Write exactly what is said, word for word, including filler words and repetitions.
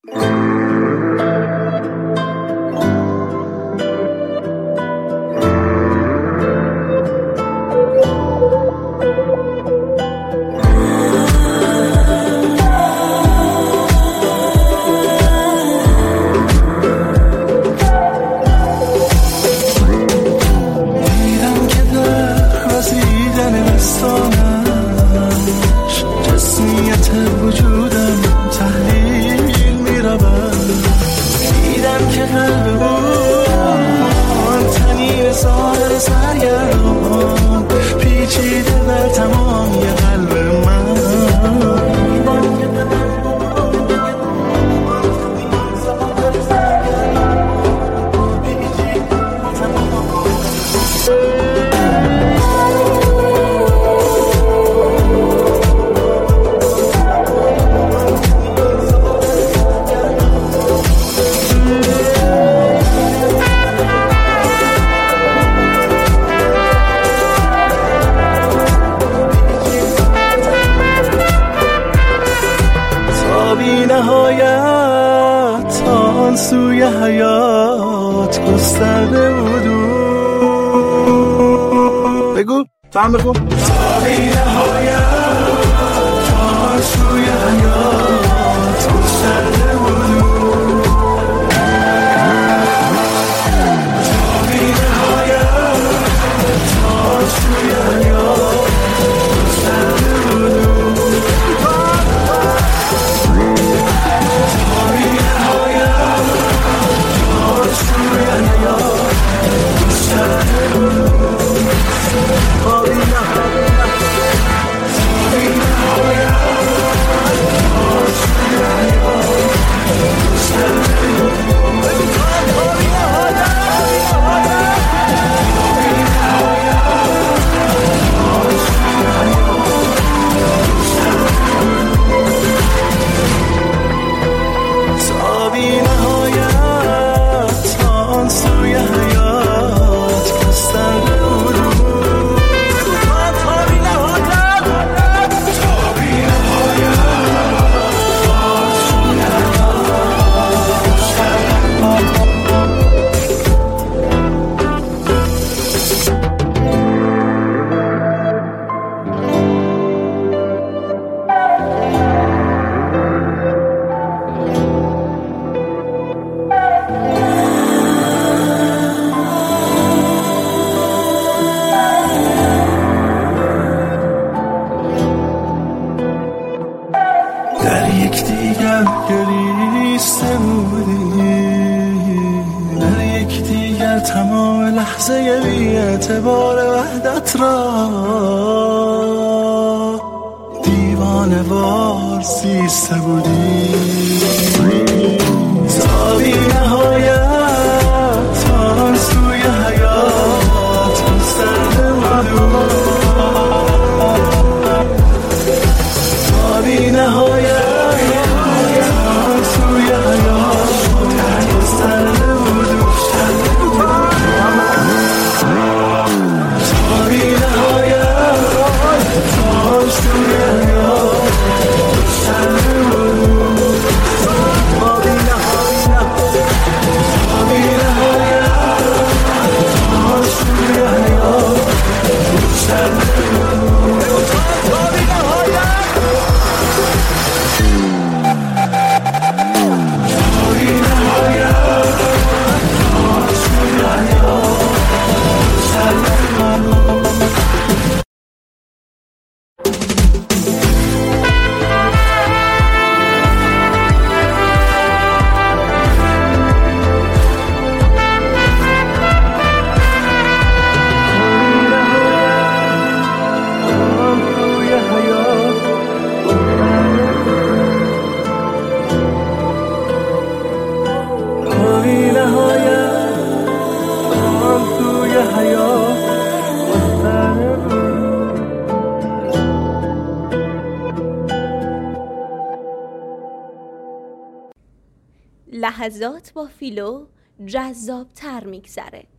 سوی حیات گسترده بودو. بگو تو هم بگو. تا بی نهایت تا سوی حیات گسترده بودو. تا بی نهایت تا سوی حیات گسترده بودو. دیوانه وار سیسته بودی تا بی نهایت تا سوی حیات گسترده بودو. تا بی نهایت تا سوی حیات گسترده بودو. تا بی نهایت تا سوی حیات گسترده بودو. تا بی نهایت تا بی نهایت تا سوی حیات گسترده بودو. تا بی نهایت لحظات با فیلو جذاب تر میگذره.